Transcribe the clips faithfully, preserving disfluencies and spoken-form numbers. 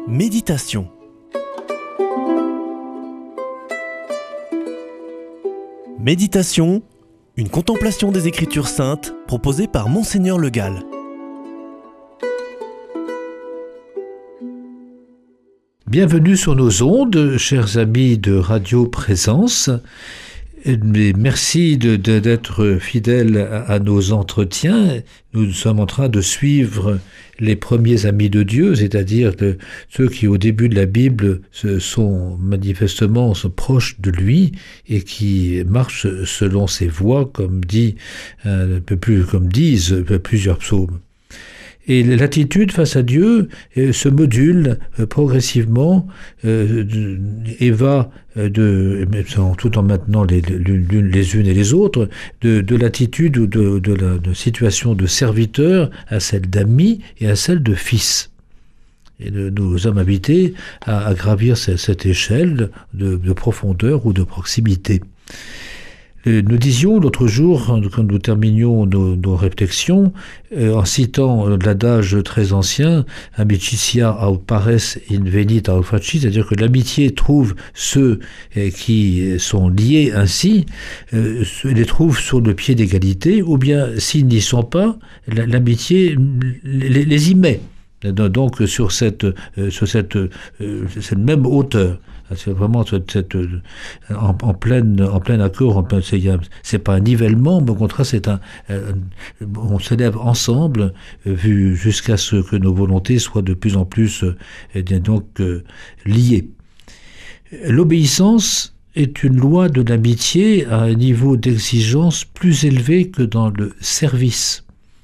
Méditation. Méditation, une contemplation des Écritures saintes proposée par Monseigneur Le Gall. Bienvenue sur nos ondes, chers amis de Radio Présence. Merci de, de, d'être fidèles à, à nos entretiens. Nous sommes en train de suivre les premiers amis de Dieu, c'est-à-dire de ceux qui, au début de la Bible, sont manifestement sont proches de lui et qui marchent selon ses voies, comme dit un peu plus, comme disent plusieurs psaumes. Et l'attitude face à Dieu euh, se module euh, progressivement euh, et va de, tout en maintenant les, les, les unes et les autres, de, de l'attitude ou de, de la de situation de serviteur à celle d'ami et à celle de fils. Et de, nous sommes invités à, à gravir cette, cette échelle de, de profondeur ou de proximité. Nous disions l'autre jour, quand nous terminions nos, nos réflexions, euh, en citant l'adage très ancien, « Amicitia aut pares invenit aut facis », c'est-à-dire que l'amitié trouve ceux euh, qui sont liés ainsi, euh, les trouve sur le pied d'égalité, ou bien s'ils n'y sont pas, l'amitié les, les y met. Donc sur cette, euh, sur cette, euh, cette même hauteur. C'est vraiment cette, cette, en, en, pleine, en plein accord, en plein, c'est, c'est pas un nivellement, mais au contraire, c'est un, euh, on s'élève ensemble, euh, vu jusqu'à ce que nos volontés soient de plus en plus euh, donc euh, liées. L'obéissance est une loi de l'amitié à un niveau d'exigence plus élevé que dans le service.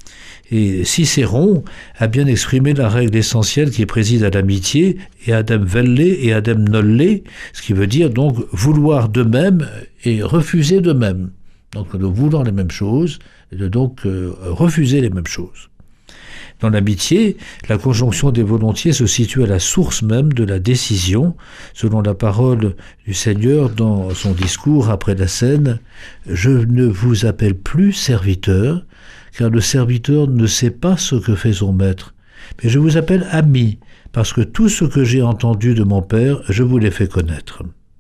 Et Cicéron a bien exprimé la règle essentielle qui préside à l'amitié, et adem velle et adem nolle, ce qui veut dire donc vouloir de même et refuser de même. Donc de vouloir les mêmes choses, et de donc euh, refuser les mêmes choses. Dans l'amitié, la conjonction des volontiers se situe à la source même de la décision, selon la parole du Seigneur dans son discours après la scène. « Je ne vous appelle plus serviteur, car le serviteur ne sait pas ce que fait son maître. Mais je vous appelle ami, parce que tout ce que j'ai entendu de mon Père, je vous l'ai fait connaître. »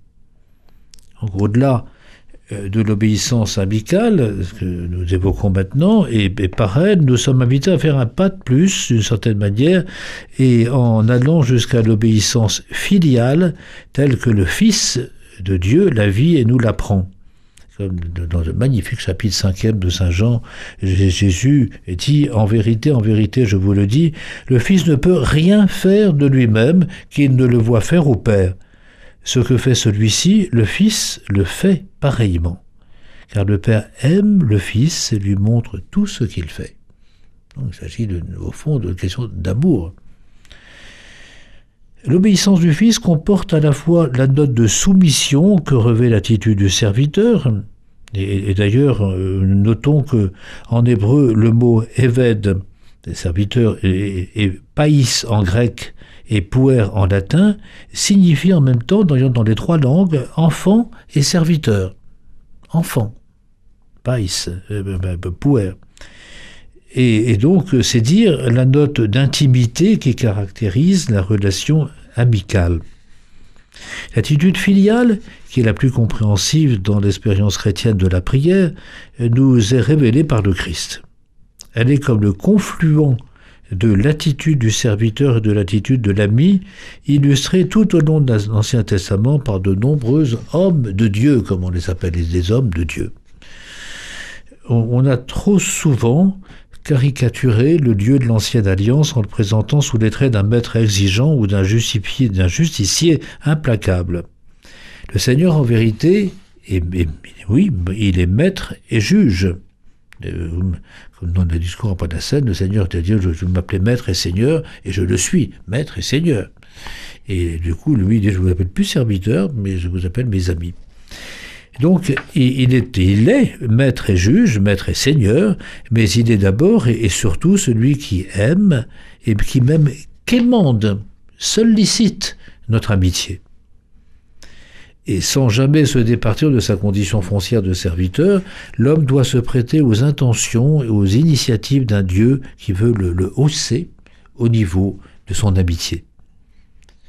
Donc, au-delà de l'obéissance amicale, que nous évoquons maintenant, et, et par elle, nous sommes invités à faire un pas de plus, d'une certaine manière, et en allant jusqu'à l'obéissance filiale, telle que le Fils de Dieu la vit et nous l'apprend. Comme dans le magnifique chapitre cinquième de Saint Jean, Jésus dit « En vérité, en vérité, je vous le dis, le Fils ne peut rien faire de lui-même qu'il ne le voit faire au Père. Ce que fait celui-ci, le Fils le fait pareillement. Car le Père aime le Fils et lui montre tout ce qu'il fait. » Donc, il s'agit de, au fond d'une question d'amour. L'obéissance du Fils comporte à la fois la note de soumission que revêt l'attitude du serviteur, et, et d'ailleurs euh, notons que en hébreu le mot éved, serviteur, et, et païs en grec et puer en latin, signifie en même temps dans, dans les trois langues enfant et serviteur. Enfant, païs, euh, euh, puer. Et, et donc, c'est dire la note d'intimité qui caractérise la relation amicale. L'attitude filiale, qui est la plus compréhensive dans l'expérience chrétienne de la prière, nous est révélée par le Christ. Elle est comme le confluent de l'attitude du serviteur et de l'attitude de l'ami, illustrée tout au long de l'Ancien Testament par de nombreux hommes de Dieu, comme on les appelle, des hommes de Dieu. On a trop souvent caricaturer le Dieu de l'Ancienne Alliance en le présentant sous les traits d'un maître exigeant ou d'un justicier, d'un justicier implacable. Le Seigneur, en vérité, est, est, oui, il est maître et juge. Euh, comme dans le discours en Panacène, le Seigneur t'a dit « je, je m'appelais maître et Seigneur, et je le suis, maître et Seigneur. » Et du coup, lui, il dit « je vous appelle plus serviteur, mais je vous appelle mes amis. » Donc, il est, il est maître et juge, maître et seigneur, mais il est d'abord et, et surtout celui qui aime, et qui même quémande, sollicite notre amitié. Et sans jamais se départir de sa condition foncière de serviteur, l'homme doit se prêter aux intentions et aux initiatives d'un Dieu qui veut le, le hausser au niveau de son amitié.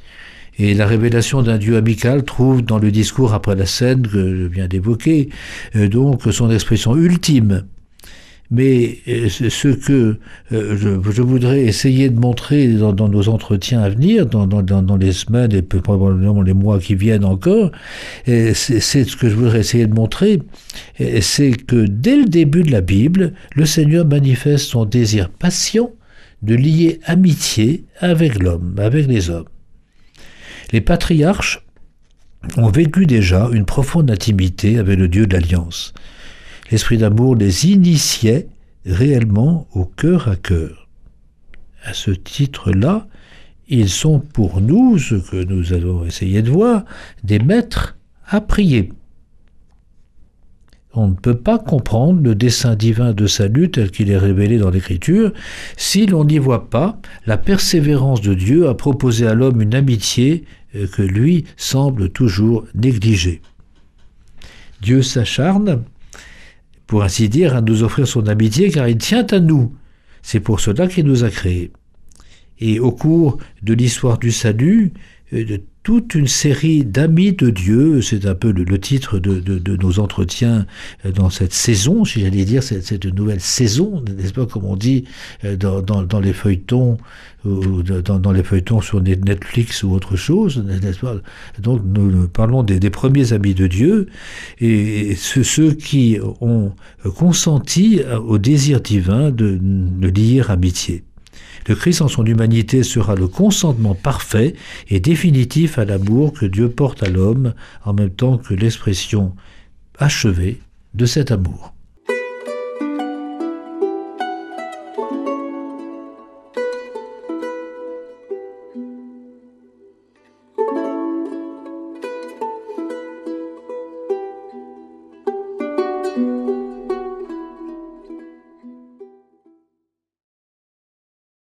Et la révélation d'un Dieu amical trouve dans le discours après la scène que je viens d'évoquer, euh, donc son expression ultime. Mais euh, ce que euh, je, je voudrais essayer de montrer dans, dans nos entretiens à venir, dans, dans, dans les semaines et probablement les mois qui viennent encore, c'est, c'est ce que je voudrais essayer de montrer, c'est que dès le début de la Bible, le Seigneur manifeste son désir patient de lier amitié avec l'homme, avec les hommes. Les patriarches ont vécu déjà une profonde intimité avec le Dieu de l'Alliance. L'esprit d'amour les initiait réellement au cœur à cœur. À ce titre-là, ils sont pour nous, ce que nous allons essayer de voir, des maîtres à prier. On ne peut pas comprendre le dessein divin de salut tel qu'il est révélé dans l'Écriture si l'on n'y voit pas la persévérance de Dieu à proposer à l'homme une amitié que lui semble toujours négliger. Dieu s'acharne, pour ainsi dire, à nous offrir son amitié car il tient à nous. C'est pour cela qu'il nous a créés. Et au cours de l'histoire du salut, de toute une série d'amis de Dieu, c'est un peu le, le titre de, de, de nos entretiens dans cette saison, si j'allais dire, cette, cette nouvelle saison, n'est-ce pas, comme on dit dans, dans, dans les feuilletons, ou dans, dans les feuilletons sur Netflix ou autre chose, n'est-ce pas? Donc nous, nous parlons des, des premiers amis de Dieu, et ceux, ceux qui ont consenti au désir divin de, de lier amitié. Le Christ en son humanité sera le consentement parfait et définitif à l'amour que Dieu porte à l'homme, en même temps que l'expression achevée de cet amour.